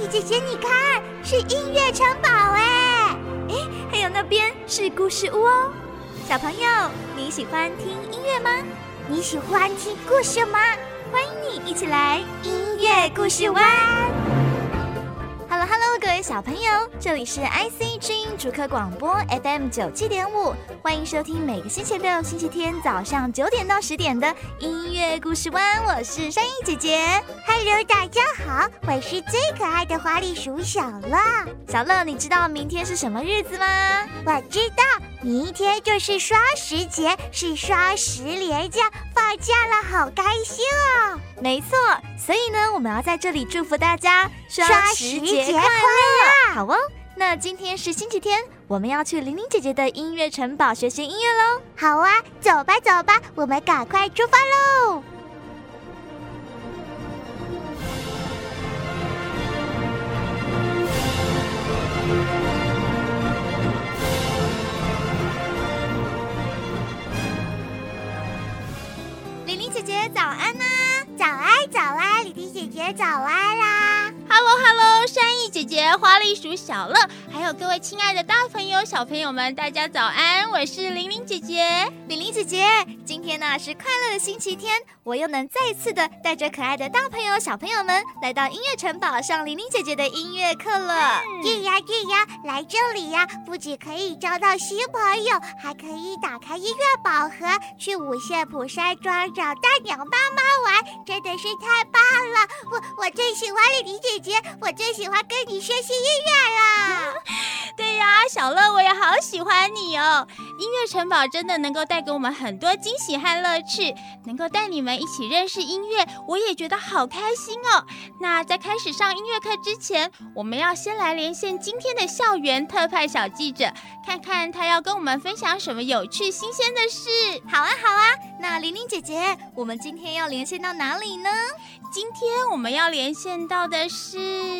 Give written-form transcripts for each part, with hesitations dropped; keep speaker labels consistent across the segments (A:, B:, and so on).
A: 丽姐姐，你看，是音乐城堡哎！
B: 还有那边是故事屋哦。小朋友，你喜欢听音乐吗？
A: 你喜欢听故事吗？
B: 欢迎你一起来
A: 音乐故事湾。
B: Hello， 各位小朋友，这里是 IC 之音竹科广播 FM 97.5，欢迎收听每个星期六、星期天早上9点到10点的音乐故事湾，我是山鹰姐姐。
A: Hello， 大家好，我是最可爱的花栗鼠小乐。
B: 小乐，你知道明天是什么日子吗？
A: 我知道，明天就是双十节，是双十连假，放假了，好开心哦！
B: 没错，所以呢，我们要在这里祝福大家
A: 双十节快乐！
B: 好哦，那今天是星期天，我们要去玲玲姐姐的音乐城堡学习音乐喽。
A: 好啊，走吧走吧，我们赶快出发喽！
B: 玲玲姐姐早安啊！
A: 早安早安，玲玲姐姐早安啦
C: ！Hello， 山鹰姐姐、花栗鼠小乐，还有各位亲爱的大朋友、小朋友们，大家早安！我是玲玲姐姐。
B: 玲玲姐姐，今天呢是快乐的星期天，我又能再次的带着可爱的大朋友、小朋友们来到音乐城堡上玲玲姐姐的音乐课了。
A: 对呀，来这里呀，不仅可以交到新朋友，还可以打开音乐宝盒，去五线谱山庄找大鸟妈妈玩，真的是太棒了！我最喜欢玲玲姐姐，我最喜欢跟你学习音乐了。
C: 对呀，小乐，我也好喜欢你哦！音乐城堡真的能够带给我们很多惊喜和乐趣，能够带你们一起认识音乐，我也觉得好开心哦。那在开始上音乐课之前，我们要先来连线今天的校园特派小记者，看看他要跟我们分享什么有趣新鲜的事。
B: 好啊，那玲玲姐姐，我们今天要连线到哪里呢？
C: 今天我们要连线到的是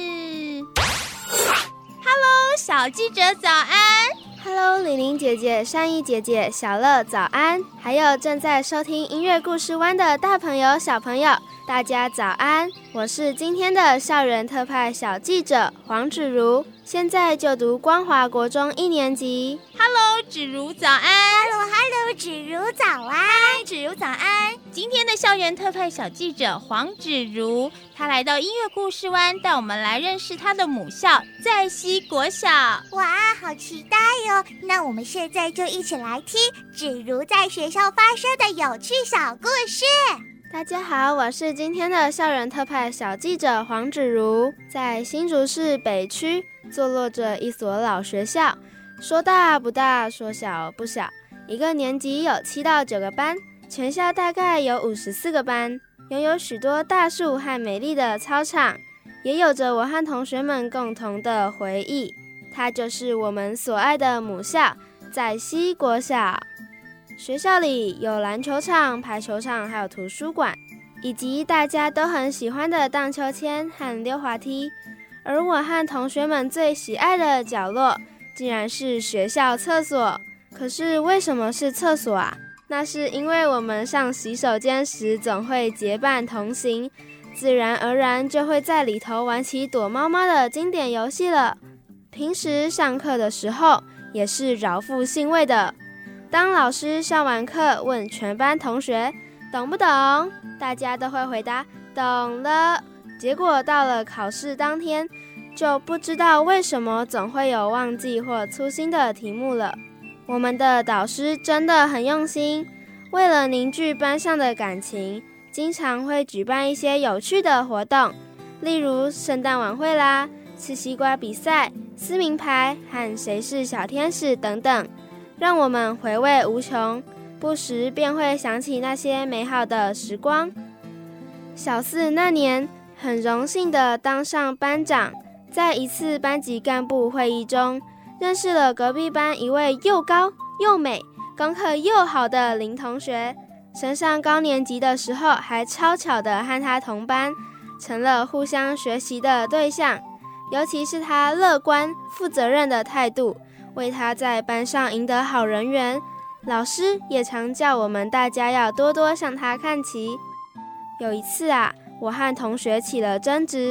C: Hello， 小记者早安。
D: Hello， 玲玲姐姐、山鹰姐姐、小乐早安，还有正在收听音乐故事湾的大朋友、小朋友，大家早安！我是今天的校园特派小记者黄芷如，现在就读光华国中1年级。
C: Hello， 芷如早安。
A: Hello， 芷如早安。
B: 芷如早安。
C: 今天的校园特派小记者黄芷如，她来到音乐故事湾，带我们来认识她的母校在西国小。
A: 哇，好期待哦！那我们现在就一起来听芷如在学校发生的有趣小故事。
D: 大家好，我是今天的校园特派小记者黄芷如。在新竹市北区坐落着一所老学校，说大不大，说小不小，一个年级有7到9个班，全校大概有54个班，拥有许多大树和美丽的操场，也有着我和同学们共同的回忆。它就是我们所爱的母校在西国小。学校里有篮球场、排球场，还有图书馆，以及大家都很喜欢的荡秋千和溜滑梯。而我和同学们最喜爱的角落，竟然是学校厕所。可是为什么是厕所啊？那是因为我们上洗手间时总会结伴同行，自然而然就会在里头玩起躲猫猫的经典游戏了。平时上课的时候也是饶富兴味的。当老师上完课问全班同学懂不懂，大家都会回答懂了。结果到了考试当天，就不知道为什么总会有忘记或粗心的题目了。我们的导师真的很用心，为了凝聚班上的感情，经常会举办一些有趣的活动，例如圣诞晚会啦、吃西瓜比赛、撕名牌和谁是小天使等等，让我们回味无穷，不时便会想起那些美好的时光。小4那年，很荣幸地当上班长，在一次班级干部会议中，认识了隔壁班一位又高又美、功课又好的林同学。升上高年级的时候，还超巧地和他同班，成了互相学习的对象。尤其是他乐观、负责任的态度，为他在班上赢得好人缘。老师也常叫我们大家要多多向他看齐。有一次啊，我和同学起了争执，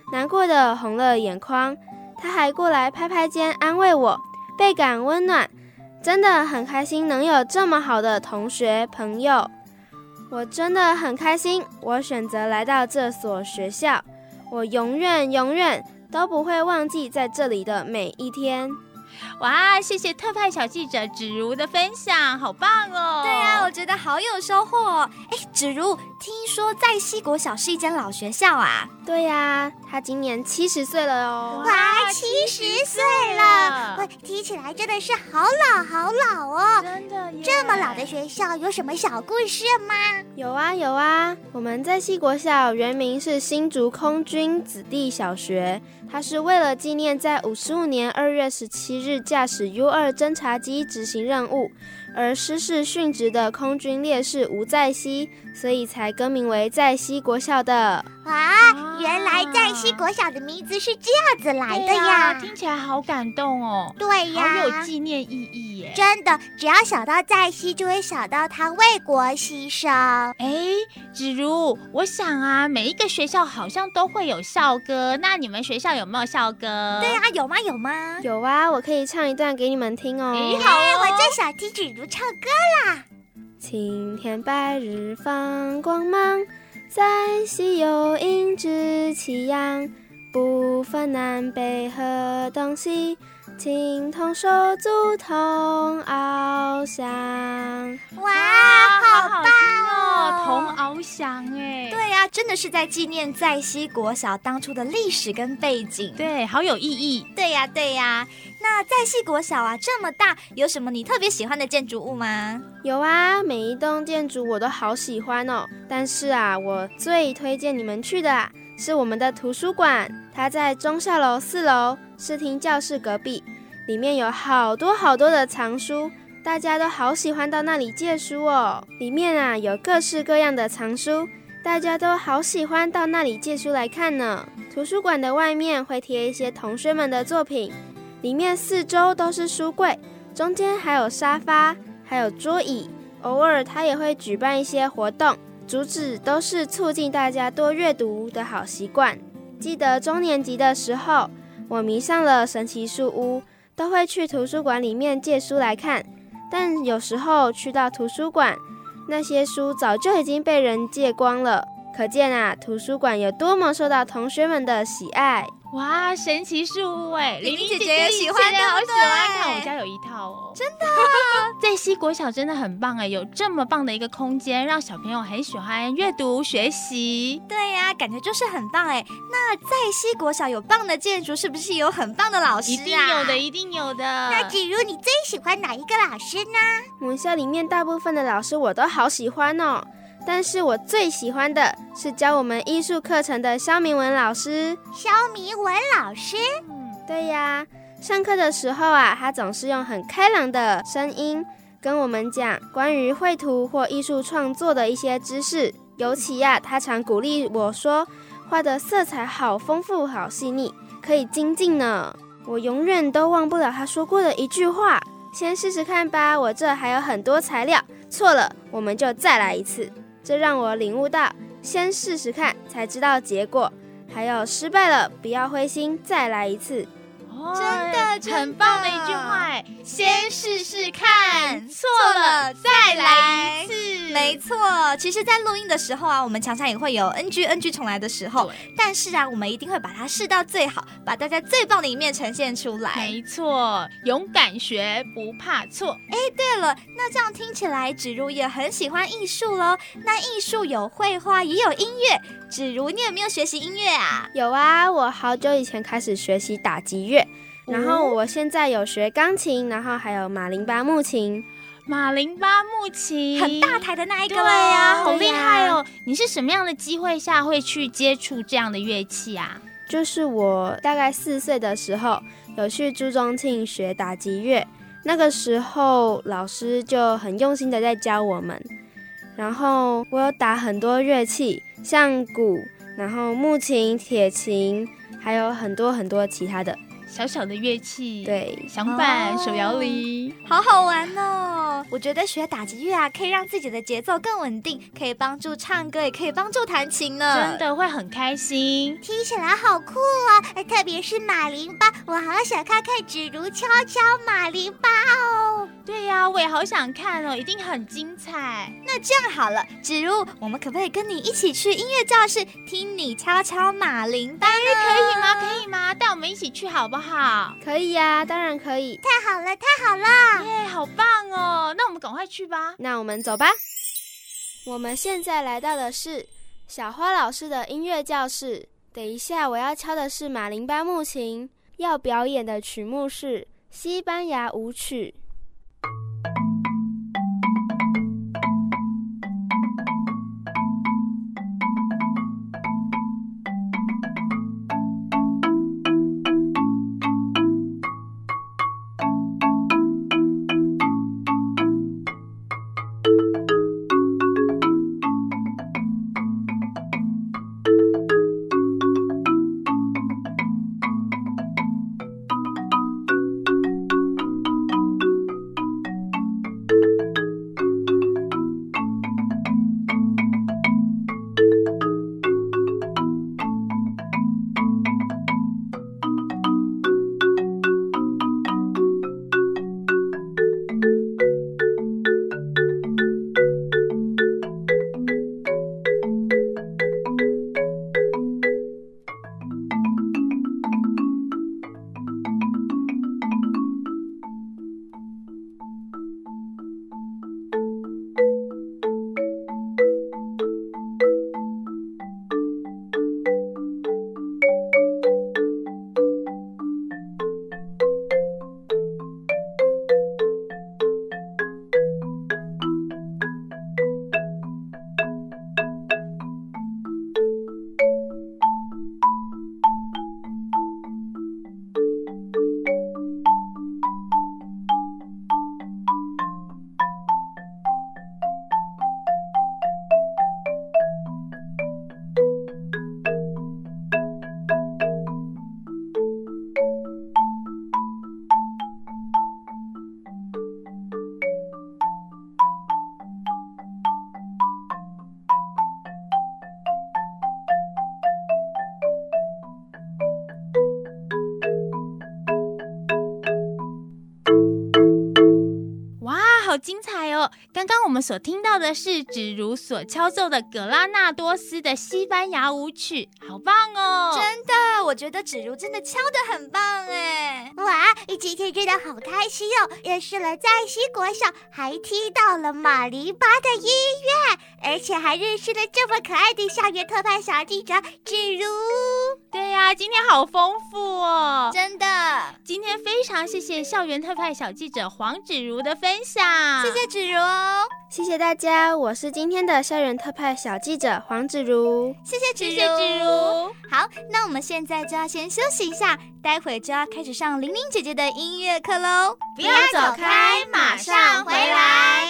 D: 难过的红了眼眶。他还过来拍拍肩安慰我，倍感温暖。真的很开心能有这么好的同学朋友，我真的很开心，我选择来到这所学校，我永远都不会忘记在这里的每一天。
C: 哇，谢谢特派小记者芷如的分享，好棒哦！
B: 对啊，我觉得好有收获哦。芷如，听说在西国小是一间老学校啊？
D: 对呀，他今年70岁了哦。
A: 哇，70岁了！听起来真的是好老哦。
C: 真的耶！
A: 这么老的学校有什么小故事吗？
D: 有啊，我们在西国小原名是新竹空军子弟小学，它是为了纪念在55年2月17日驾驶 U2 侦察机执行任务而失事殉职的空军烈士吴在熙，所以才更名为在西国小的。
A: 哇，原来在西国小的名字是这样子来的呀！
C: 听起来好感动哦。
A: 对呀，
C: 好有纪念意义耶！
A: 真的，只要想到在西，就会想到他为国牺牲。
C: 芷如，我想啊，每一个学校好像都会有校歌，那你们学校有没有校歌？
B: 对啊，有吗？
D: 有啊，我可以唱一段给你们听哦。
A: 好哦，我最想听芷如唱歌啦。
D: 青天白日放光芒，在西有英姿气扬，不分南北和东西，情同手足同翱翔。
A: 哇，好棒
C: 哦！同翱翔哎。
B: 对啊，真的是在纪念在西国小当初的历史跟背景。
C: 对，好有意义。
B: 对呀。那在西国小啊这么大，有什么你特别喜欢的建筑物吗？
D: 有啊，每一栋建筑我都好喜欢哦。但是啊，我最推荐你们去的是我们的图书馆，它在忠孝楼4楼视听教室隔壁，里面有好多的藏书，大家都好喜欢到那里借书哦。里面啊有各式各样的藏书，大家都好喜欢到那里借书来看呢。图书馆的外面会贴一些同学们的作品，里面4周都是书柜，中间还有沙发，还有桌椅。偶尔他也会举办一些活动，主旨都是促进大家多阅读的好习惯。记得中年级的时候，我迷上了神奇树屋，都会去图书馆里面借书来看。但有时候去到图书馆，那些书早就已经被人借光了，可见啊，图书馆有多么受到同学们的喜爱。
C: 哇，神奇树屋哎，
B: 玲玲姐姐也喜欢，
C: 对不对？好喜欢看，我家有一套哦。
B: 真的
C: 在西国小真的很棒哎，有这么棒的一个空间，让小朋友很喜欢阅读学习。
B: 对呀，感觉就是很棒哎。那在西国小有棒的建筑，是不是有很棒的老师啊？
C: 一定有的。
A: 那芷如，你最喜欢哪一个老师呢？
D: 母校里面大部分的老师我都好喜欢哦。但是我最喜欢的是教我们艺术课程的肖明文老师。
A: 肖明文老师？
D: 对呀，上课的时候啊，他总是用很开朗的声音跟我们讲关于绘图或艺术创作的一些知识。尤其啊，他常鼓励我说，画的色彩好丰富好细腻，可以精进呢。我永远都忘不了他说过的一句话，先试试看吧，我这还有很多材料，错了我们就再来一次。这让我领悟到，先试试看才知道结果，还有失败了不要灰心，再来一次。
B: 真的
C: 很棒的一句话哎，先试试看，错了再来一次。
B: 没错，其实在录音的时候啊，我们常常也会有 NG 重来的时候，但是啊，我们一定会把它试到最好，把大家最棒的一面呈现出来。
C: 没错，勇敢学，不怕错。
B: 对了，那这样听起来芷如也很喜欢艺术咯。那艺术有绘画也有音乐，芷如你有没有学习音乐啊？
D: 有啊，我好久以前开始学习打击乐，然后我现在有学钢琴，然后还有马林巴木琴。
C: 马林巴木琴
B: 很大台的那一个。
C: 对呀，好厉害哦。你是什么样的机会下会去接触这样的乐器啊？
D: 就是我大概4岁的时候有去朱宗庆学打击乐，那个时候老师就很用心的在教我们，然后我有打很多乐器，像鼓，然后木琴、铁琴，还有很多其他的。
C: 小小的乐器，
D: 对，
C: 响板、手摇铃，
B: 好好玩哦！我觉得学打击乐啊，可以让自己的节奏更稳定，可以帮助唱歌，也可以帮助弹琴呢。
C: 真的会很开心，
A: 听起来好酷哦！特别是马林巴，我好想看看芷如敲敲马林巴哦。
C: 对呀，我也好想看哦，一定很精彩。
B: 那这样好了，芷如，我们可不可以跟你一起去音乐教室，听你敲敲马林巴呢？
C: 可以吗？可以吗？带我们一起去好不好？
D: 可以呀，当然可以。
A: 太好了，太好了！
C: 耶，好棒哦！那我们赶快去吧。
D: 那我们走吧。我们现在来到的是小花老师的音乐教室。等一下我要敲的是马林巴木琴，要表演的曲目是西班牙舞曲。
C: 精彩哦！刚刚我们所听到的是芷如所敲奏的葛拉纳多斯的西班牙舞曲，好棒哦！
B: 真的，我觉得芷如真的敲得很棒哎！
A: 哇，今天真的好开心哦！认识了在西国小，还听到了马林巴的音乐，而且还认识了这么可爱的校园特派小记者芷如。
C: 对呀，今天好丰富哦！
B: 真的，
C: 今天非常谢谢校园特派小记者黄芷如的分享，
B: 谢谢芷如，
D: 谢谢大家，我是今天的校园特派小记者黄芷如，
B: 谢谢芷如，
C: 谢谢芷如。
B: 好，那我们现在就要先休息一下，待会就要开始上玲玲姐姐的音乐课喽，
C: 不要走开，马上回来。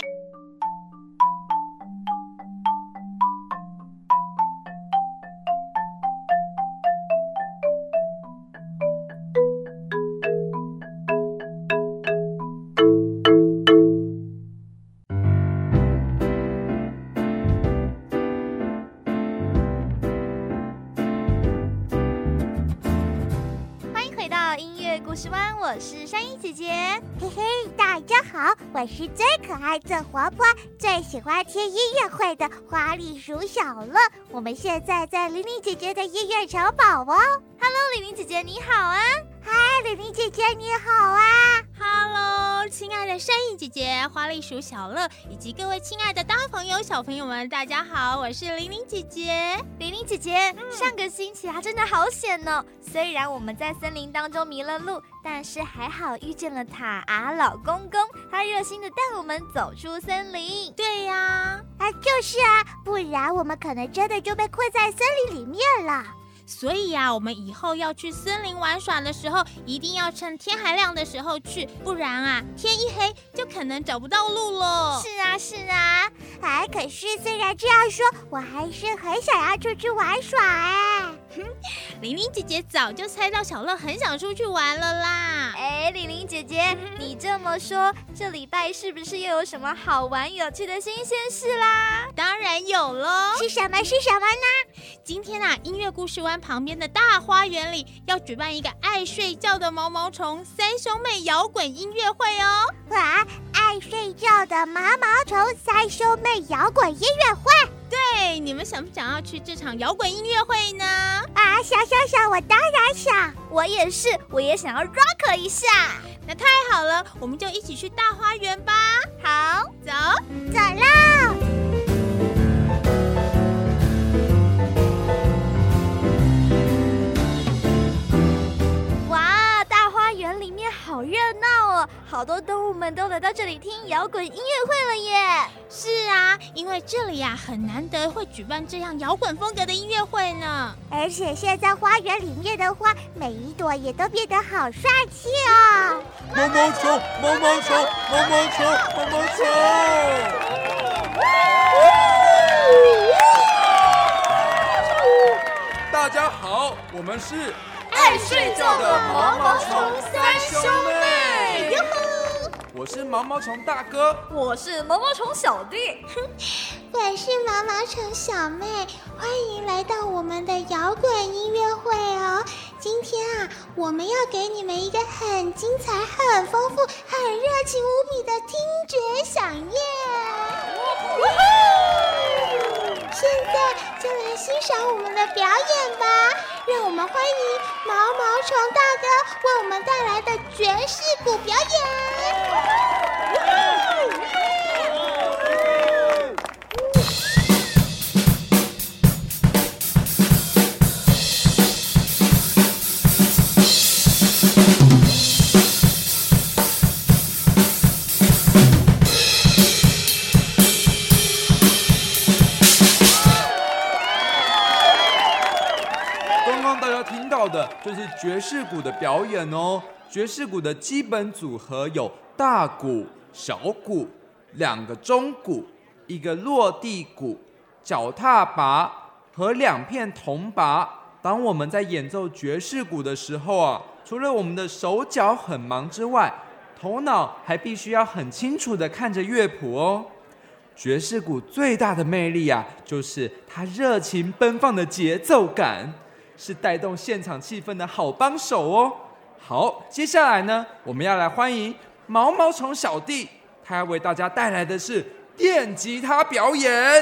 B: 故事湾，我是山鹰姐姐。
A: 嘿嘿，大家好，我是最可爱、最活泼、最喜欢听音乐会的花栗鼠小乐。我们现在在玲玲姐姐的音乐城堡哦。
B: Hello， 玲玲姐姐你好啊！
A: 嗨，玲玲姐姐你好啊
C: ！Hello， 亲爱的山鹰姐姐、花栗鼠小乐以及各位亲爱的大朋友、小朋友们，大家好，我是玲玲姐姐。
B: 玲玲姐姐，上个星期真的好险哦！虽然我们在森林当中迷了路，但是还好遇见了塔阿老公公，他热心的带我们走出森林。
C: 对呀，
A: 就是啊，不然我们可能真的就被困在森林里面了。
C: 所以呀，我们以后要去森林玩耍的时候，一定要趁天还亮的时候去，不然啊，天一黑就可能找不到路了。
B: 是啊。
A: 可是虽然这样说，我还是很想要出去玩耍哎。
C: 玲玲姐姐早就猜到小乐很想出去玩了啦。
B: 玲玲姐姐，你这么说，这礼拜是不是又有什么好玩有趣的新鲜事啦？
C: 当然有咯。
A: 是什么呢？
C: 今天啊，音乐故事湾旁边的大花园里要举办一个爱睡觉的毛毛虫三兄妹摇滚音乐会哦。
A: 哇，爱睡觉的毛毛虫三兄妹摇滚音乐会。
C: 对，你们想不想要去这场摇滚音乐会呢？
A: 想，我当然想。
B: 我也是，我也想要 rock 一下。
C: 那太好了，我们就一起去大花园吧。
B: 好，
C: 走
A: 喽！
B: 哇，大花园里面好热闹哦，好多动物们都来到这里听摇滚音乐会了耶。
C: 是啊，因为这里啊很难得会举办这样摇滚风格的音乐会呢。
A: 而且现在花园里面的花，每一朵也都变得好帅气哦。
E: 毛毛虫，毛毛虫，毛毛虫，毛毛虫！大家好，我们是
B: 爱睡觉的毛毛虫三兄妹。
E: 哟吼！我是毛毛虫大哥，
B: 我是毛毛虫小弟，
A: 我是毛毛虫小妹，欢迎来到我们的摇滚音乐会哦。今天啊，我们要给你们一个很精彩、很丰富、很热情无比的听觉飨宴。现在就来欣赏我们的表演吧！让我们欢迎毛毛虫大哥为我们带来的爵士鼓表演。
E: 就是爵士鼓的表演哦。爵士鼓的基本组合有大鼓、小鼓、2个中鼓、1个落地鼓、脚踏拔和2片铜拔。当我们在演奏爵士鼓的时候啊，除了我们的手脚很忙之外，头脑还必须要很清楚地看着乐谱哦。爵士鼓最大的魅力啊，就是它热情奔放的节奏感，是带动现场气氛的好帮手哦。好，接下来呢，我们要来欢迎毛毛虫小弟，他要为大家带来的是电吉他表演。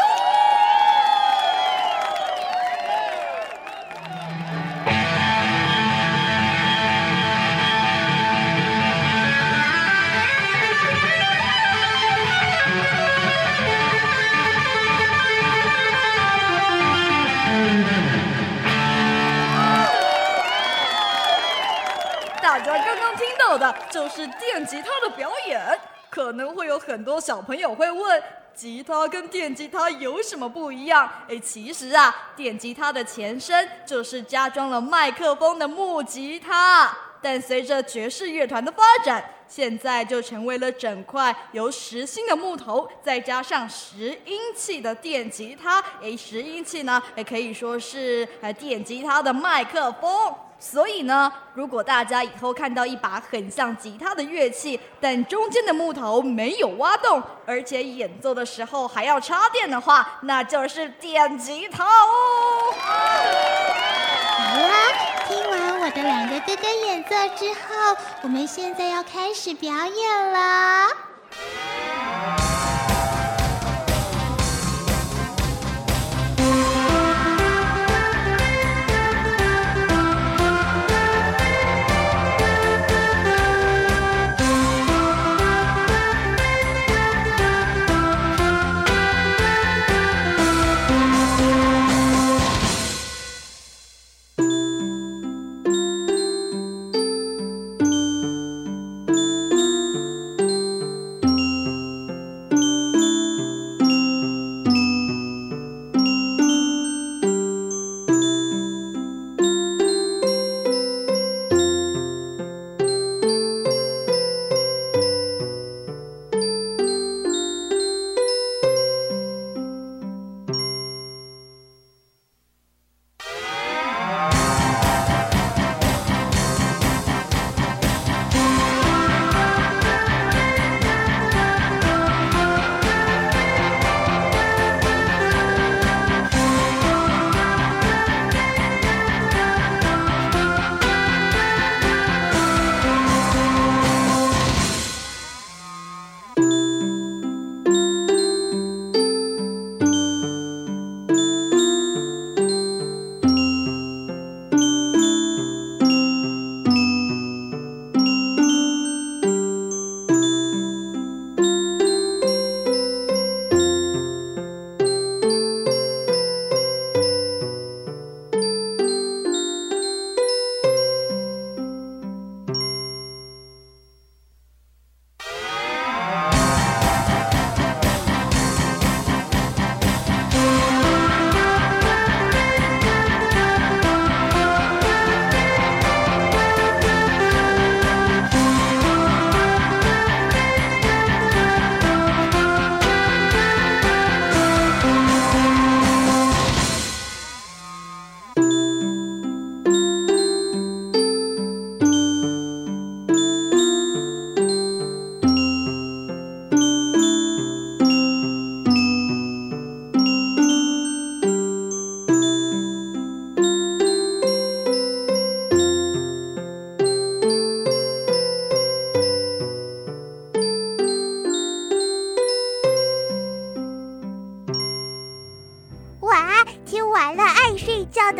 F: 大家刚刚听到的就是电吉他的表演，可能会有很多小朋友会问，吉他跟电吉他有什么不一样？其实啊，电吉他的前身就是加装了麦克风的木吉他，但随着爵士乐团的发展，现在就成为了整块由实心的木头再加上10音器的电吉他。10音器呢，也可以说是电吉他的麦克风。所以呢，如果大家以后看到一把很像吉他的乐器，但中间的木头没有挖洞，而且演奏的时候还要插电的话，那就是电吉他哦。
A: 好啦，听完我的2个哥哥演奏之后，我们现在要开始表演了。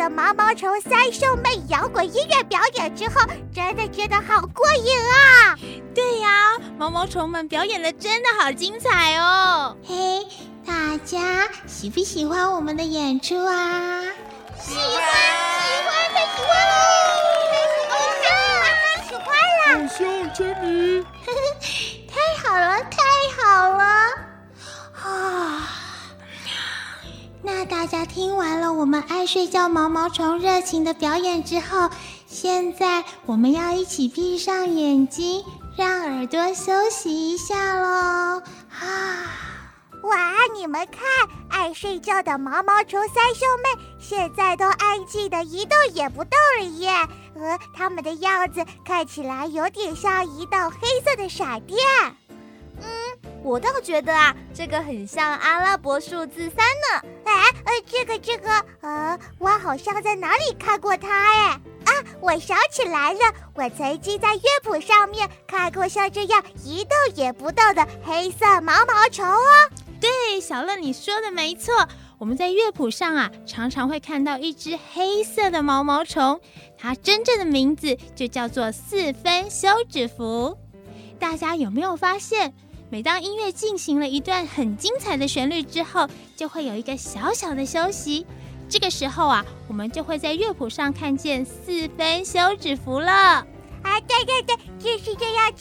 A: 的毛毛虫三兄妹摇滚音乐表演之后，真的觉得好过瘾啊！
C: 对呀，毛毛虫们表演的真的好精彩哦！
G: 嘿，大家喜不喜欢我们的演出啊？
A: 喜欢，太喜欢了！偶像，喜欢了！
E: 偶像签名，
G: 太好了，太好了！啊，那大家听完了我们爱睡觉毛毛虫热情的表演之后，现在我们要一起闭上眼睛，让耳朵休息一下咯。
A: 哇，你们看，爱睡觉的毛毛虫三兄妹现在都安静的一动也不动了耶。他们的样子看起来有点像一道黑色的闪电。
B: 我倒觉得啊，这个很像阿拉伯数字3呢。
A: 这个，我好像在哪里看过它哎。我想起来了，我曾经在乐谱上面看过像这样一动也不动的黑色毛毛虫哦。
C: 对，小乐你说的没错，我们在乐谱上啊，常常会看到一只黑色的毛毛虫，它真正的名字就叫做4分休止符。大家有没有发现，每当音乐进行了一段很精彩的旋律之后，就会有一个小小的休息。这个时候啊，我们就会在乐谱上看见4分休止符了。
A: 对，就是这样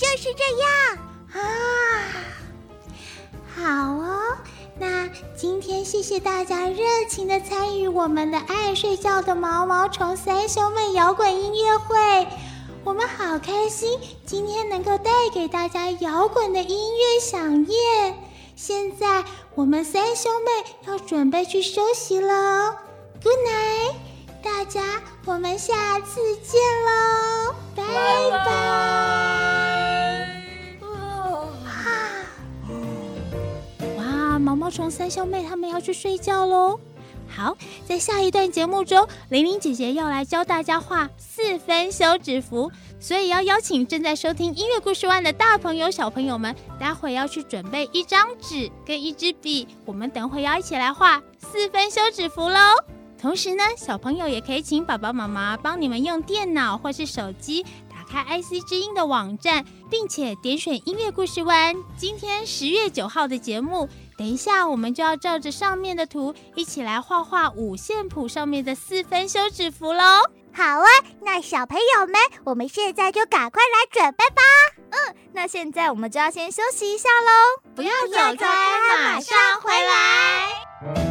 G: 啊，好哦，那今天谢谢大家热情的参与我们的爱睡觉的毛毛虫三兄妹摇滚音乐会，我们好开心今天能够带给大家摇滚的音乐响宴。现在我们三兄妹要准备去休息了， Good night， 大家我们下次见喽，拜拜。
C: 哇，毛毛虫三兄妹他们要去睡觉咯。好，在下一段节目中，玲玲姐姐要来教大家画4分休止符，所以要邀请正在收听音乐故事湾的大朋友小朋友们，待会要去准备一张纸跟一支笔，我们等会要一起来画4分休止符咯。同时呢，小朋友也可以请爸爸妈妈帮你们用电脑或是手机打开 IC 之音的网站，并且点选音乐故事湾今天10月9号的节目。等一下我们就要照着上面的图一起来画画五线谱上面的4分休止符咯。
A: 好啊，那小朋友们，我们现在就赶快来准备吧。
B: 那现在我们就要先休息一下咯。
C: 不要走开，马上回来。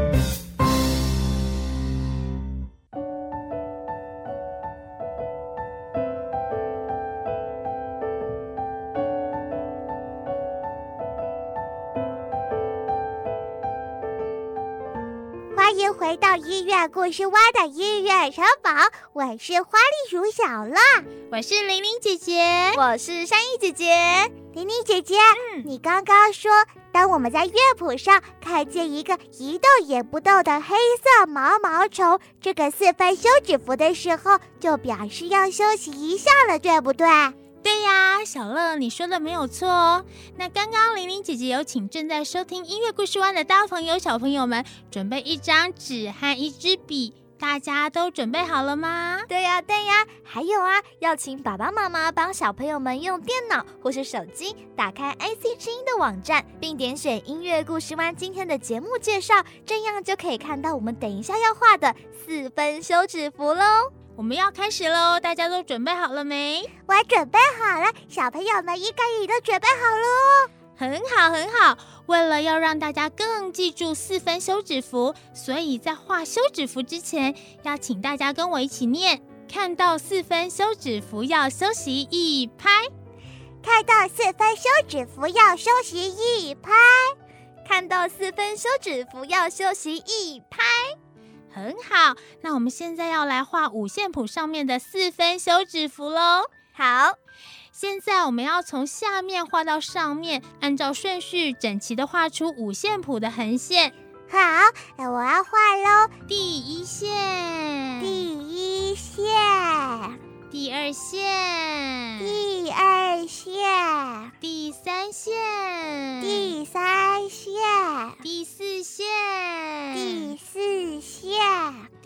A: 欢迎回到音乐故事湾的音乐城堡，我是花栗鼠小乐，
C: 我是玲玲姐姐，
B: 我是山一姐姐。
A: 玲玲姐姐，你刚刚说，当我们在乐谱上看见一个一动也不动的黑色毛毛虫，这个4分休止符的时候，就表示要休息一下了，对不对？
C: 对呀，小乐，你说的没有错哦。那刚刚玲玲姐姐有请正在收听音乐故事湾的大朋友小朋友们准备一张纸和一支笔，大家都准备好了吗？
B: 对呀，还有啊，要请爸爸妈妈帮小朋友们用电脑或是手机打开 IC 之音的网站，并点选音乐故事湾今天的节目介绍，这样就可以看到我们等一下要画的4分休止符咯。
C: 我们要开始咯，大家都准备好了没？
A: 我准备好了，小朋友们应该也都准备好了哦。
C: 很好很好，为了要让大家更记住4分休止符，所以在画休止符之前，要请大家跟我一起念，看到4分休止符要休息一拍，
A: 看到4分休止符要休息一拍，
B: 看到4分休止符要休息一拍。
C: 很好，那我们现在要来画五线谱上面的4分休止符咯。
B: 好，
C: 现在我们要从下面画到上面，按照顺序整齐的画出五线谱的横线。
A: 好，我要画咯。
C: 第一线，
A: 第一线，
C: 第二线，
A: 第二线，
C: 第三线，
A: 第三线，
C: 第四线，
A: 第四线，
C: 第五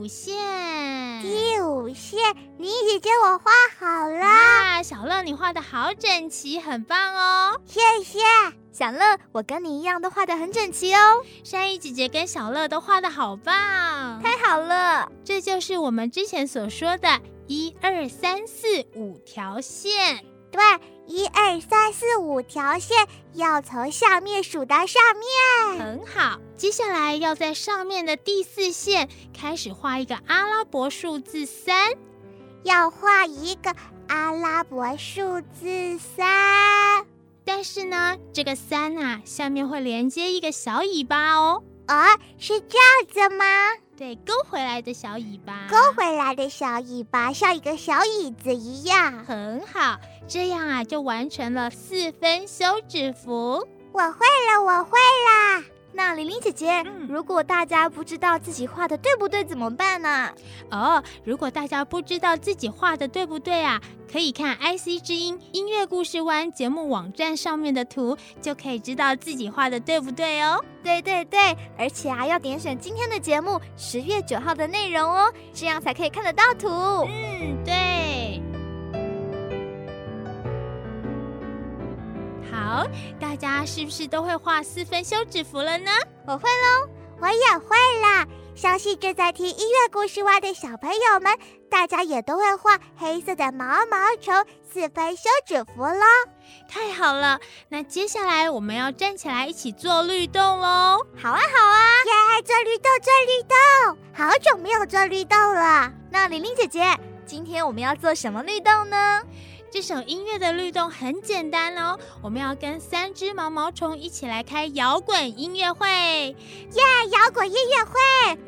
C: 线。
A: 第5线，林姐姐我画好了。
C: 啊，小乐你画得好整齐，很棒哦。
A: 谢谢。
B: 小乐，我跟你一样都画得很整齐哦。
C: 山一姐姐跟小乐都画得好棒，
B: 太好了，
C: 这就是我们之前所说的1、2、3、4、5条线。
A: 对，1、2、3、4、5条线要从下面数到上面。
C: 很好，接下来要在上面的第4线开始画一个阿拉伯数字3，
A: 要画一个阿拉伯数字3。
C: 但是呢，这个3啊，下面会连接一个小尾巴哦。
A: 是这样子吗？
C: 对，勾回来的小尾巴，
A: 勾回来的小尾巴像一个小椅子一样。
C: 很好，这样啊就完成了4分休止符。
A: 我会了，我会啦。
B: 那玲玲姐姐，如果大家不知道自己画的对不对怎么办呢？
C: 如果大家不知道自己画的对不对啊，可以看 IC 之音音乐故事湾节目网站上面的图，就可以知道自己画的对不对哦。
B: 对对对，而且啊要点选今天的节目10月9号的内容哦，这样才可以看得到图。
C: 对。好，大家是不是都会画4分休止符了呢？
A: 我会咯，我也会啦。相信正在听音乐故事蛙的小朋友们，大家也都会画黑色的毛毛虫4分休止符咯。
C: 太好了，那接下来我们要站起来一起做律动咯。
B: 好啊好啊，
A: 耶，做律动做律动，好久没有做律动了。
B: 那玲玲姐姐，今天我们要做什么律动呢？
C: 这首音乐的律动很简单哦，我们要跟3只毛毛虫一起来开摇滚音乐会。
A: 耶，摇滚音乐会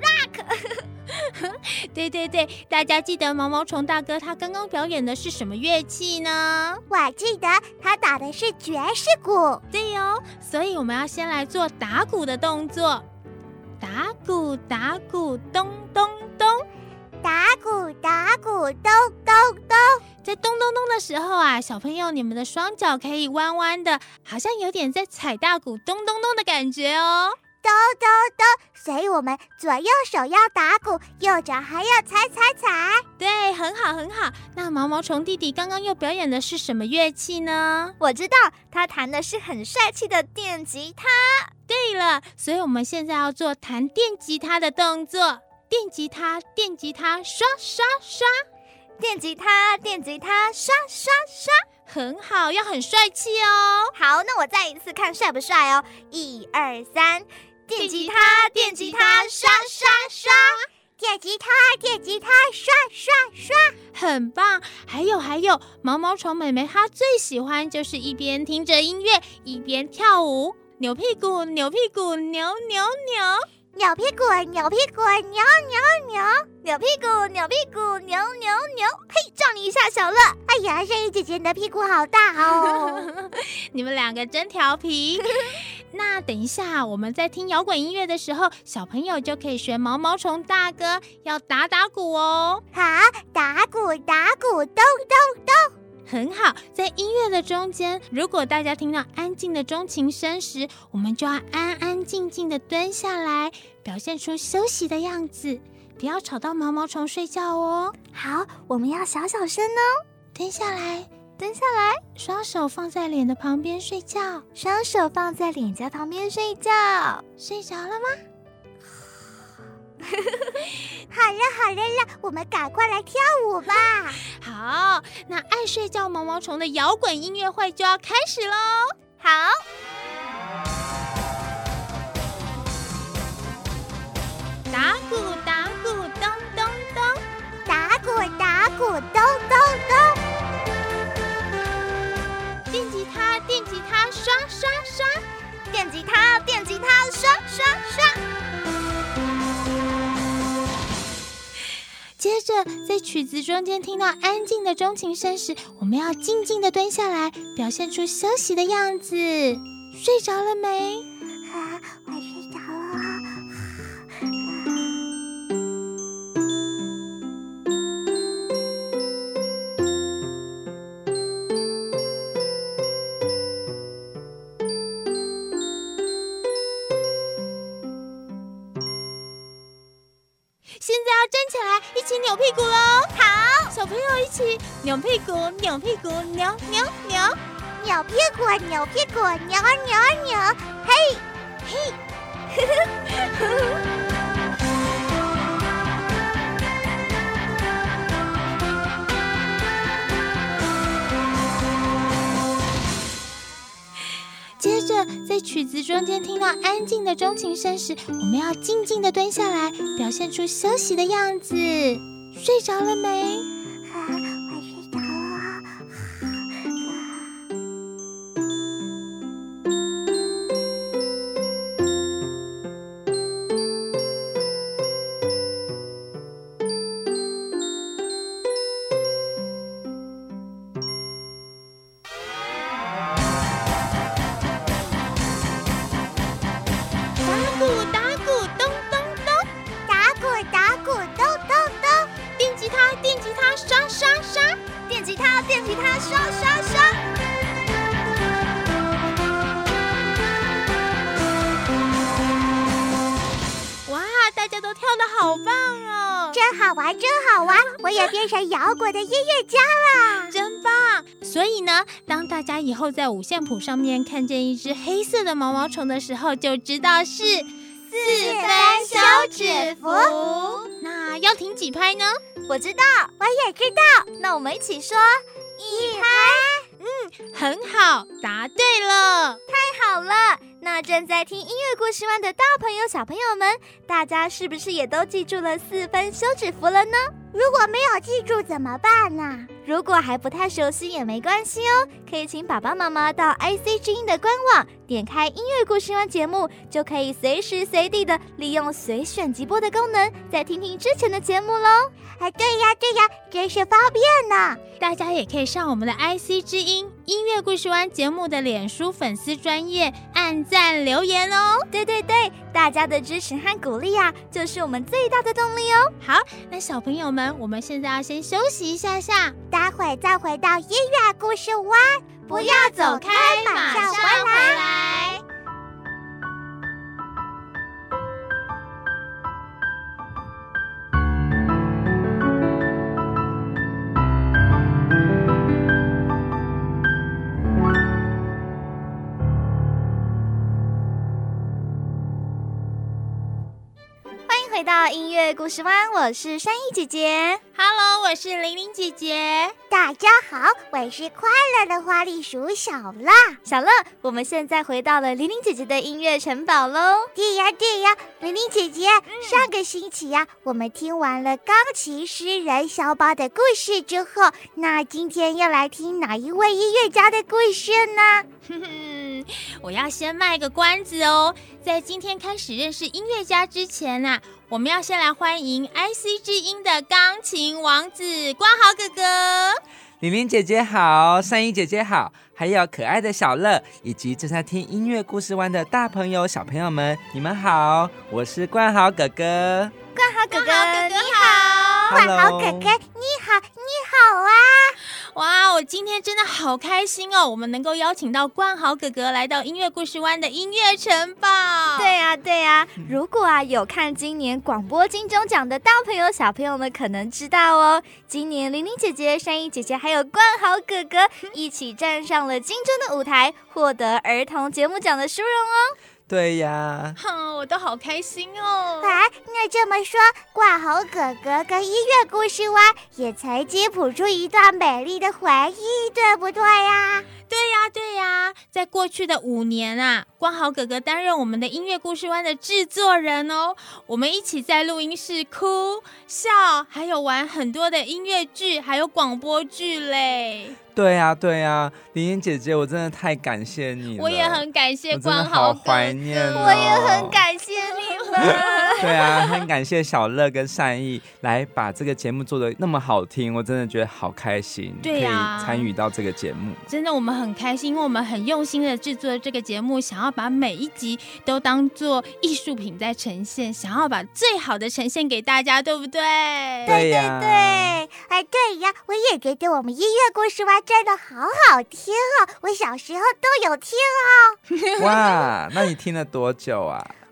B: ，rock。
C: 对对对，大家记得毛毛虫大哥他刚刚表演的是什么乐器呢？
A: 我记得他打的是爵士鼓。
C: 对哦，所以我们要先来做打鼓的动作，打鼓打鼓咚咚咚，
A: 打鼓打鼓咚咚咚。
C: 在咚咚咚的时候啊，小朋友你们的双脚可以弯弯的，好像有点在踩大鼓咚咚咚的感觉哦。
A: 咚咚咚，所以我们左右手要打鼓，右脚还要踩踩踩。
C: 对，很好很好。那毛毛虫弟弟刚刚又表演的是什么乐器呢？
B: 我知道，他弹的是很帅气的电吉他。
C: 对了，所以我们现在要做弹电吉他的动作，电吉他电吉他刷刷刷，
B: 电吉他电吉他刷刷刷，
C: 很好，要很帅气哦。
B: 好，那我再一次看帅不帅哦。1、2、3，电吉他电吉他刷刷刷，
A: 电吉他电吉他刷刷刷，
C: 很棒。还有，毛毛虫妹妹她最喜欢就是一边听着音乐一边跳舞，扭屁股扭屁股扭扭扭，
A: 扭屁股扭屁股扭扭扭，
B: 扭屁股扭屁股扭扭扭。嘿，照你一下，小乐。
A: 哎呀，声音姐姐你的屁股好大哦。
C: 你们2个真调皮。那等一下我们在听摇滚音乐的时候，小朋友就可以学毛毛虫大哥要打鼓哦。
A: 好，打鼓打鼓咚咚咚。
C: 很好，在音乐的中间，如果大家听到安静的钟琴声时，我们就要安安静静的蹲下来，表现出休息的样子，不要吵到毛毛虫睡觉哦。
B: 好，我们要小小声哦。
C: 蹲下来，
B: 蹲下来，
C: 双手放在脸的旁边睡觉，
B: 双手放在脸颊旁边睡觉。
C: 睡着了吗？
A: 好了，我们赶快来跳舞吧。
C: 好，那爱睡觉毛毛虫的摇滚音乐会就要开始喽。
B: 好，
C: 打鼓打鼓咚咚咚，
A: 打鼓打鼓咚咚咚，
C: 电吉他电吉他刷刷刷，
B: 电吉他电吉他刷刷刷。
C: 接着，在曲子中间听到安静的钟琴声时，我们要静静的蹲下来，表现出休息的样子。睡着了没？
A: 我睡着了。
C: 现在屁股喽！好，小朋友一起扭屁股，扭屁股，扭扭扭，
A: 扭屁股，扭屁股，扭扭扭，嘿，嘿，
C: 接着，在曲子中间听到安静的钟琴声时，我们要静静的蹲下来，表现出休息的样子。睡着了没？
A: 我睡着了。
C: 打鼓，咚咚咚，
A: 打鼓，咚咚咚，
C: 电吉他，刷刷刷，
B: 电吉他，刷刷刷。
C: 哇，大家都跳得好棒哦！
A: 真好玩，真好玩！我也变成摇滚的音乐家了，
C: 真棒！所以呢，当大家以后在五线谱上面看见一只黑色的毛毛虫的时候，就知道是4分休止符。那要停几拍呢？
B: 我知道，
A: 我也知道。
B: 那我们一起说
A: 1拍。
C: 很好，答对了。
B: 太好了！那正在听音乐故事湾的大朋友小朋友们，大家是不是也都记住了4分休止符了呢？
A: 如果没有记住怎么办呢？
B: 如果还不太熟悉也没关系哦，可以请爸爸妈妈到 IC 之音的官网，点开音乐故事湾节目，就可以随时随地的利用随选即播的功能，再听听之前的节目咯。
A: 对呀，真是方便呢。
C: 大家也可以上我们的 IC 之音音乐故事湾节目的脸书粉丝专页按赞留言哦。
B: 对，大家的支持和鼓励啊，就是我们最大的动力哦。
C: 好，那小朋友们，我们现在要先休息一下下，
A: 待会再回到音乐故事湾，
C: 不要走开，马上回来。
B: 回到音乐故事湾，我是珊妮姐姐。
C: Hello， 我是玲玲姐姐。
A: 大家好，我是快乐的花栗鼠小乐。
B: 小乐，我们现在回到了玲玲姐姐的音乐城堡喽。
A: 对呀，玲玲姐姐，上个星期呀，我们听完了钢琴诗人小宝的故事之后，那今天要来听哪一位音乐家的故事呢？
C: 我要先卖个关子哦，在今天开始认识音乐家之前啊，我们要先来欢迎 IC 之音的钢琴王子冠豪哥哥。
E: 玲玲姐姐好，珊妮姐姐好，还有可爱的小乐，以及正在听音乐故事湾的大朋友小朋友们，你们好，我是冠豪哥哥。
B: 冠豪哥哥
C: 你好。
A: 冠豪哥哥你好啊。
C: 哇，我今天真的好开心哦，我们能够邀请到冠豪哥哥来到音乐故事湾的音乐城堡。
B: 对呀，如果有看今年广播金钟奖的大朋友小朋友们可能知道哦，今年玲玲姐姐、珊妮姐姐还有冠豪哥哥一起站上了金钟的舞台，获得儿童节目奖的殊荣哦。
E: 对呀，
C: 我都好开心哦。
A: 那这么说，冠豪哥哥跟音乐故事湾也曾经谱出一段美丽的回忆，对不对呀？
C: 对呀，在过去的5年啊，冠豪哥哥担任我们的音乐故事湾的制作人哦。我们一起在录音室哭笑，还有玩很多的音乐剧，还有广播剧嘞。
E: 对呀，玲玲姐姐，我真的太感谢你了。
C: 我也很感谢冠
E: 我真的好
C: 豪哥哥，
E: 怀念哦。
B: 我也很感谢你们。
E: 对啊，很感谢小乐跟善意来把这个节目做得那么好听，我真的觉得好开心，
C: 对啊，
E: 可以参与到这个节目。
C: 真的，我们很开心，因为我们很用心的制作这个节目，想要把每一集都当做艺术品在呈现，想要把最好的呈现给大家，对不对？
E: 对呀，
A: 对呀，我也觉得我们音乐故事湾真的好好听哦，我小时候都有听哦。
E: 哇，那你听了多久啊？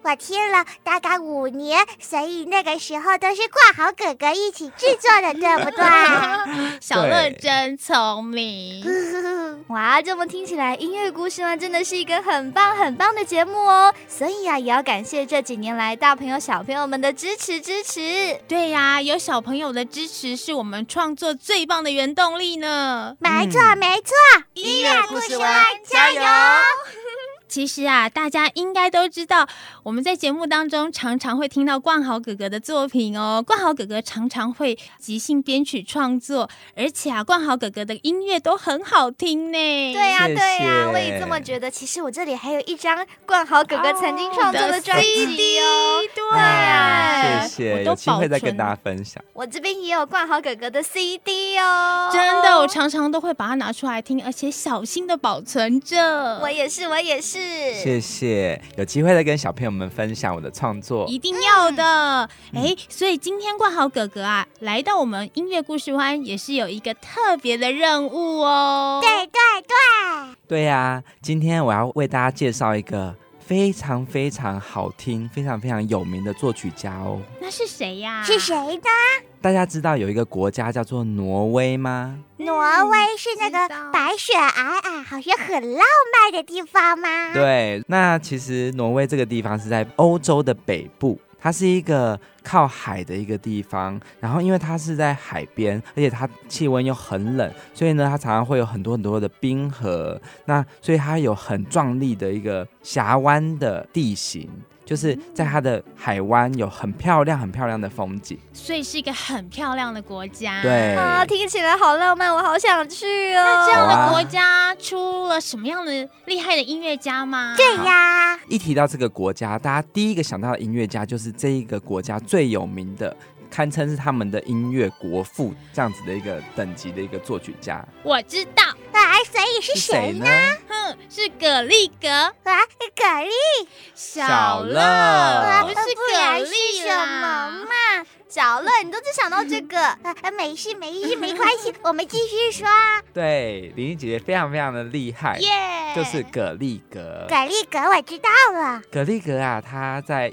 A: 我听了大概5年，所以那个时候都是冠豪哥哥一起制作的，对不对？
C: 小乐真聪明。
B: 哇，这么听起来，音乐故事湾真的是一个很棒很棒的节目哦。所以啊，也要感谢这几年来大朋友小朋友们的支持。
C: 对呀，有小朋友的支持是我们创作最棒的原动力呢。
A: 没错，
E: 音乐故事湾加油！
C: 其实啊，大家应该都知道，我们在节目当中常常会听到冠豪哥哥的作品哦。冠豪哥哥常常会即兴编曲创作，而且啊，冠豪哥哥的音乐都很好听呢。
B: 对呀，
E: 谢谢
B: 对呀，我也这么觉得。其实我这里还有一张冠豪哥哥曾经创作的专辑哦。
C: 对呀，
E: 谢谢，有机会再跟大家分享。
B: 我这边也有冠豪哥哥的 CD 哦。
C: 真的，我常常都会把它拿出来听，而且小心的保存着。
B: 我也是。
E: 谢谢，有机会再跟小朋友们分享我的创作，
C: 一定要的。所以今天冠豪哥哥啊，来到我们音乐故事湾，也是有一个特别的任务哦。
E: 对呀，今天我要为大家介绍一个非常非常好听、非常非常有名的作曲家哦。
C: 那是谁呀？
A: 是谁呢？
E: 大家知道有一个国家叫做挪威吗？
A: 挪威是那个白雪皑皑，好像很浪漫的地方吗？
E: 对，那其实挪威这个地方是在欧洲的北部，它是一个靠海的一个地方，然后因为它是在海边，而且它气温又很冷，所以呢它常常会有很多很多的冰河，那所以它有很壮丽的一个峡湾的地形，就是在它的海湾有很漂亮很漂亮的风景，
C: 所以是一个很漂亮的国家。
E: 对
B: 啊，听起来好浪漫，我好想去哦。
C: 那这样的国家出了什么样的厉害的音乐家吗？
A: 对呀，
E: 一提到这个国家，大家第一个想到的音乐家就是这一个国家最有名的，堪称是他们的音乐国父这样子的一个等级的一个作曲家。
C: 我知道，
A: 所以是谁呢？
C: 是葛利格。
A: 葛丽。
C: 小乐，不是葛丽
A: 什么嘛？
B: 小乐，你都只想到这个。
A: 没事，没关系，我们继续说。
E: 对，玲玲姐姐非常非常的厉害，就是葛利格。
A: 葛利格我知道了。
E: 葛利格啊，他在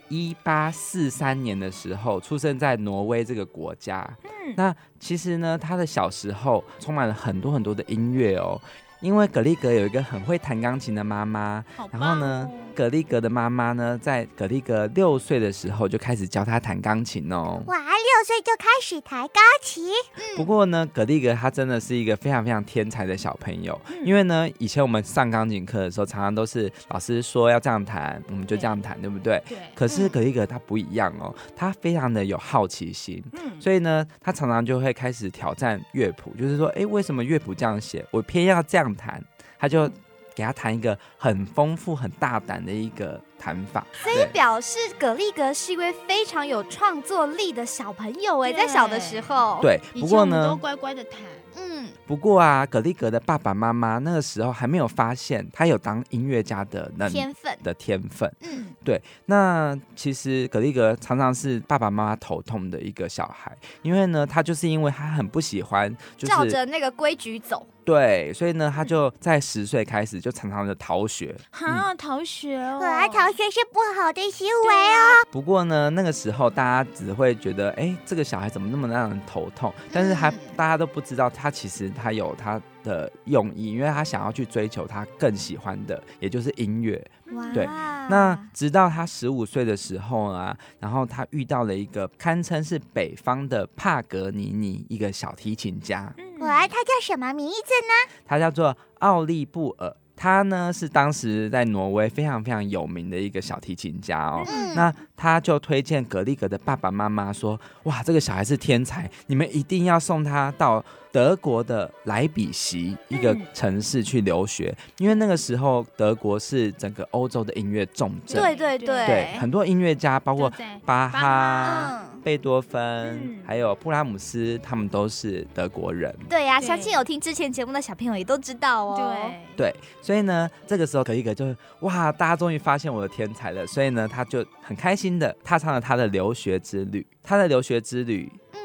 E: 1843年的时候出生在挪威这个国家。那其实呢，他的小时候充满了很多很多的音乐哦。因为葛利格有一个很会弹钢琴的妈妈，然后呢，葛利格的妈妈呢，在葛利格6岁的时候就开始教他弹钢琴哦。
A: 哇，6岁就开始弹钢琴。
E: 不过呢，葛利格他真的是一个非常非常天才的小朋友，因为呢，以前我们上钢琴课的时候，常常都是老师说要这样弹，我们就这样弹，对不对？
C: 对。
E: 可是葛利格他不一样哦，他非常的有好奇心，所以呢，他常常就会开始挑战乐谱，就是说，为什么乐谱这样写，我偏要这样弹，他就给他弹一个很丰富、很大胆的一个弹法。
B: 所以表示葛利格是一位非常有创作力的小朋友哎，在小的时候。
E: 对，不过呢，
C: 都乖乖的弹。
E: 不过啊，葛利格的爸爸妈妈那个时候还没有发现他有当音乐家的天分。对。那其实葛利格常常是爸爸妈妈头痛的一个小孩，因为呢，他就是因为他很不喜欢，就是
B: 照着那个规矩走。
E: 对，所以呢，他就在10岁开始就常常的逃学。
C: 逃学哦！
A: 逃学是不好的行为哦。
E: 不过呢，那个时候大家只会觉得，这个小孩怎么那么让人头痛？但是大家都不知道，他其实他有他的用意，因为他想要去追求他更喜欢的，也就是音乐。对，那直到他15岁的时候啊，然后他遇到了一个堪称是北方的帕格尼尼，一个小提琴家。
A: 他叫什么名字呢？
E: 他叫做奥利布尔。他呢是当时在挪威非常非常有名的一个小提琴家哦。那他就推荐葛利格的爸爸妈妈说，哇，这个小孩是天才，你们一定要送他到德国的莱比锡一个城市去留学，因为那个时候德国是整个欧洲的音乐重镇。对，很多音乐家包括巴哈、贝多芬还有布拉姆斯，他们都是德国人。
B: 对呀，相信有听之前节目的小朋友也都知道哦。
E: 对，所以呢，这个时候葛利格就哇，大家终于发现我的天才了，所以呢，他就很开心的踏上了他的留学之旅。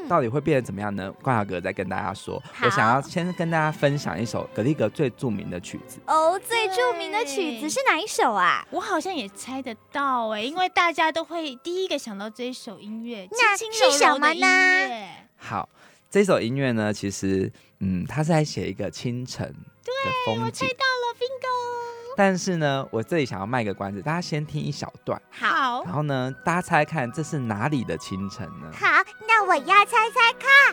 E: 到底会变得怎么样呢？冠豪哥再跟大家说。
B: 好
E: 我想要先跟大家分享一首格里格最著名的曲子。
B: 哦，最著名的曲子是哪一首啊？
C: 我好像也猜得到因为大家都会第一个想到这一首音乐，
A: 那
C: 轻轻柔
A: 是什么
C: 柔的音乐。
E: 好，这首音乐呢，其实它是在写一个清晨的风景。
C: 我猜到了 ，bingo。
E: 但是呢，我这里想要卖个关子，大家先听一小段，
C: 好
E: 然后呢，大家猜看这是哪里的清晨呢？
A: 好，那我要猜猜看。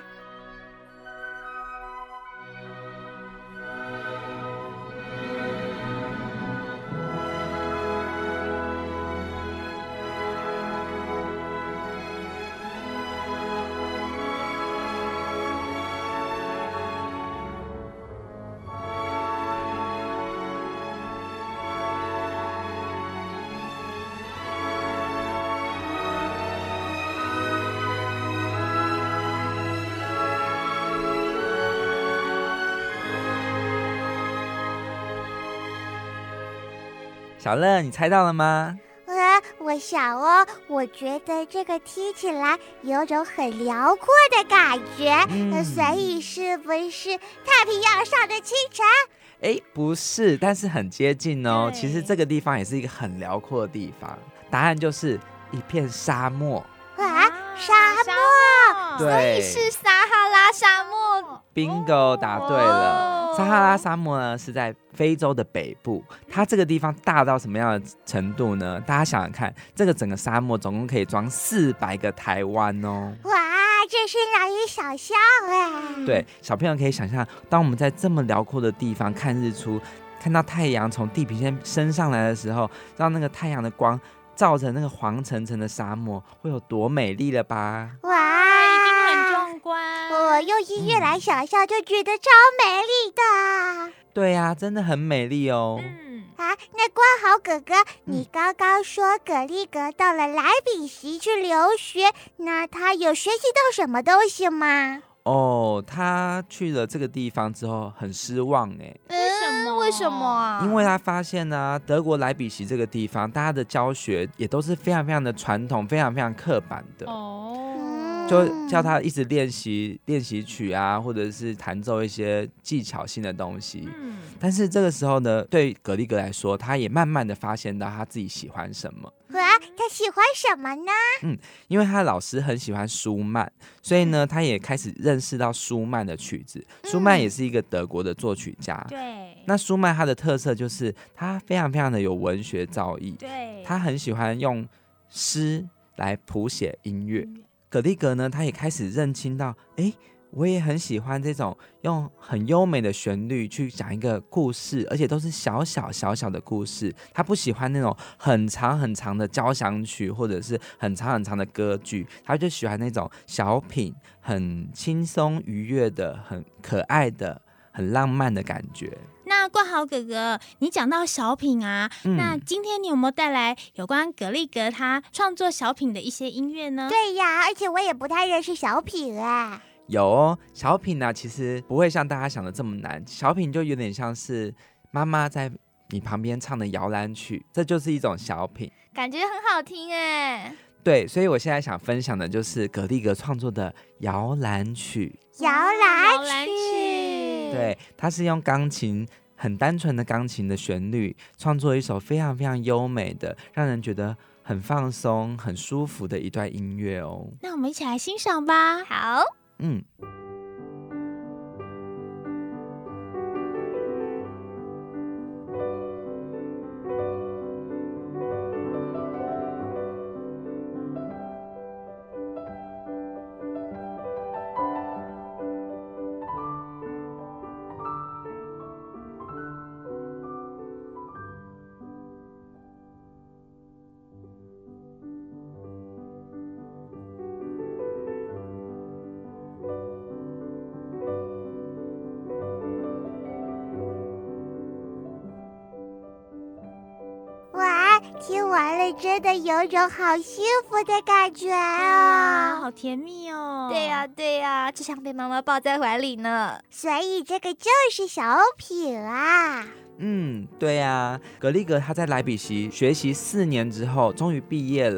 E: 小乐，你猜到了吗？
A: 我想我觉得这个听起来有种很辽阔的感觉，所以是不是太平洋上的清晨？
E: 不是，但是很接近哦。
C: 对
E: 其实这个地方也是一个很辽阔的地方，答案就是一片沙漠。
A: 沙漠。
E: 对，
B: 是撒哈拉沙漠。
E: bingo 答对了。撒哈拉沙漠呢是在非洲的北部，它这个地方大到什么样的程度呢？大家想想看，这个整个沙漠总共可以装400个台湾哦。
A: 哇，真是难以想象哎。
E: 对，小朋友可以想象，当我们在这么辽阔的地方看日出，看到太阳从地平线升上来的时候，让那个太阳的光照着那个黄澄澄的沙漠，会有多美丽了吧？
A: 哇，
C: 一定很壮观。
A: 我用音乐来想象就觉得超美丽的。
E: 对呀，真的很美丽哦。
A: 那冠豪哥哥，你刚刚说葛利格到了莱比锡去留学，那他有学习到什么东西吗？
E: 他去了这个地方之后很失望哎。
B: 为什么啊？
E: 因为他发现呢，德国莱比锡这个地方，大家的教学也都是非常非常的传统，非常非常刻板的。就叫他一直练习曲啊，或者是弹奏一些技巧性的东西。但是这个时候呢，对葛利格来说，他也慢慢的发现到他自己喜欢什么。
A: 他喜欢什么呢？
E: 因为他的老师很喜欢舒曼，所以呢，他也开始认识到舒曼的曲子。舒曼也是一个德国的作曲家。
C: 对。
E: 那舒曼他的特色就是他非常非常的有文学造诣。
C: 对。
E: 他很喜欢用诗来谱写音乐。葛利格呢，他也开始认清到，我也很喜欢这种用很优美的旋律去讲一个故事，而且都是小小的故事。他不喜欢那种很长很长的交响曲，或者是很长很长的歌剧，他就喜欢那种小品，很轻松愉悦的，很可爱的，很浪漫的感觉。
C: 那冠豪哥哥，你讲到小品啊，那今天你有没有带来有关葛利格他创作小品的一些音乐呢？
A: 对呀，而且我也不太认识小品哎。
E: 有哦，小品呢，其实不会像大家想的这么难。小品就有点像是妈妈在你旁边唱的摇篮曲，这就是一种小品，
B: 感觉很好听哎。
E: 对，所以我现在想分享的就是葛利格创作的摇篮曲。
A: 摇篮曲，
E: 对，它是用钢琴很单纯的钢琴的旋律，创作一首非常非常优美的，让人觉得很放松、很舒服的一段音乐哦。
C: 那我们一起来欣赏吧。
B: 好。
A: 听完了真的有种好幸福的感觉
C: 好甜蜜哦。
B: 对呀，就像被妈妈抱在怀里呢。
A: 所以这个就是小品啊。
E: 对呀，葛利格他在莱比锡学习4年之后终于毕业了。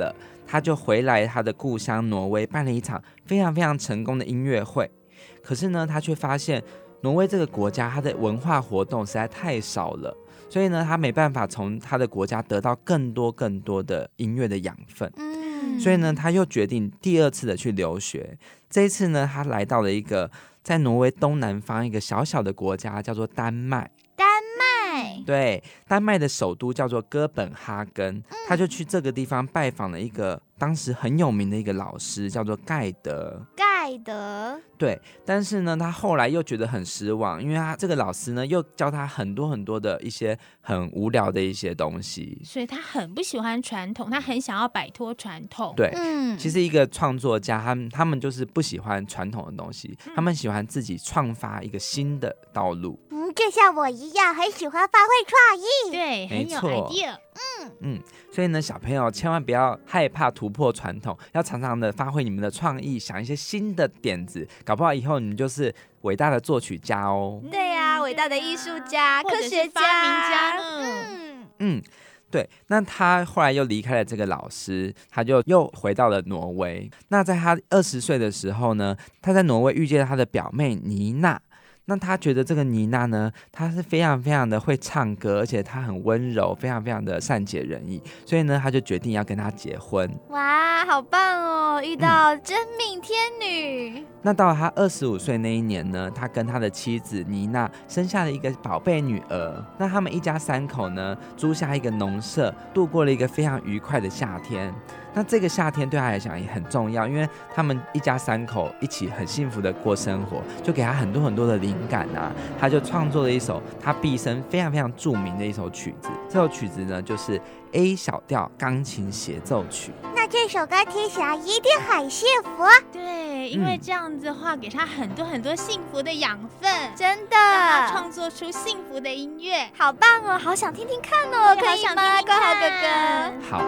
E: 他就回来他的故乡挪威办了一场非常非常成功的音乐会。可是呢，他却发现挪威这个国家他的文化活动实在太少了，所以呢，他没办法从他的国家得到更多的音乐的养分。所以呢，他又决定第二次的去留学。这一次呢，他来到了一个在挪威东南方一个小小的国家，叫做丹麦。对，丹麦的首都叫做哥本哈根。他就去这个地方拜访了一个当时很有名的一个老师，叫做盖德。对，但是呢，他后来又觉得很失望，因为他这个老师呢，又教他很多的一些很无聊的一些东西，
C: 所以他很不喜欢传统，他很想要摆脱传统。
E: 对，其实一个创作家，他们就是不喜欢传统的东西，他们喜欢自己创发一个新的道路。
A: 就像我一样，很喜欢发挥创意。
C: 对，很有 idea。
E: 所以呢，小朋友千万不要害怕突破传统，要常常的发挥你们的创意，想一些新的点子，搞不好以后你们就是伟大的作曲家哦。
B: 对呀，伟大的艺术家、科学家、
C: 发明家呢。
E: 对，那他后来又离开了这个老师，他就又回到了挪威。那在他20岁的时候呢，他在挪威遇见了他的表妹妮娜。那他觉得这个妮娜呢，她是非常非常的会唱歌，而且她很温柔，非常非常的善解人意，所以呢，他就决定要跟她结婚。
B: 哇，好棒哦，遇到真命天女。
E: 那到了他25岁那一年呢，他跟他的妻子妮娜生下了一个宝贝女儿。那他们一家3口呢，租下一个农舍，度过了一个非常愉快的夏天。那这个夏天对他来讲也很重要，因为他们一家3口一起很幸福的过生活，就给他很多的灵感啊。他就创作了一首他毕生非常非常著名的一首曲子。这首曲子呢，就是 A 小调钢琴协奏曲。
A: 那这首歌听起来一定很幸福。
C: 对，因为这样子的话，给他很多幸福的养分，
B: 真的，
C: 让他创作出幸福的音乐，
B: 好棒哦，好想听听看哦，可以吗，冠豪哥哥？
E: 好。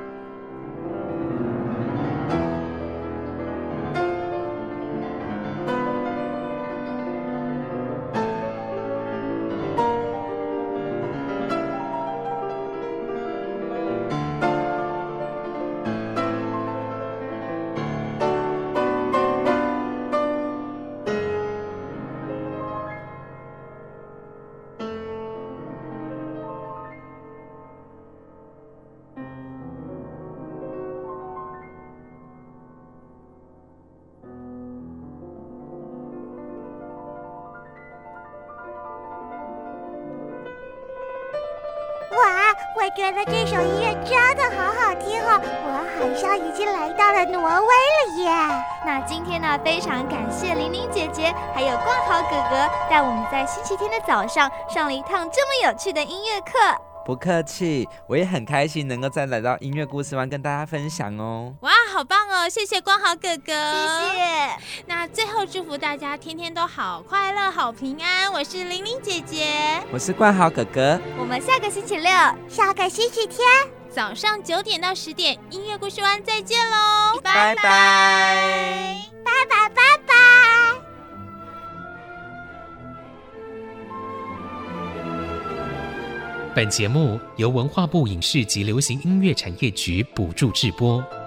A: 我觉得这首音乐真的好好听哦，我好像已经来到了挪威了耶。
B: 那今天呢，非常感谢玲玲姐姐还有冠豪哥哥带我们在星期天的早上上了一趟这么有趣的音乐课。
E: 不客气，我也很开心能够再来到音乐故事湾跟大家分享哦。
C: 哇，好棒哦，谢谢冠豪哥哥，
B: 谢谢。
C: 那最后祝福大家天天都好快乐好平安，我是玲玲姐姐，
E: 我是冠豪哥哥，
B: 我们下个星期六
A: 下个星期天
C: 早上9点到10点音乐故事湾再见喽，
E: 拜拜
A: 拜拜拜拜。
H: 本节目由文化部影视及流行音乐产业局补助制播。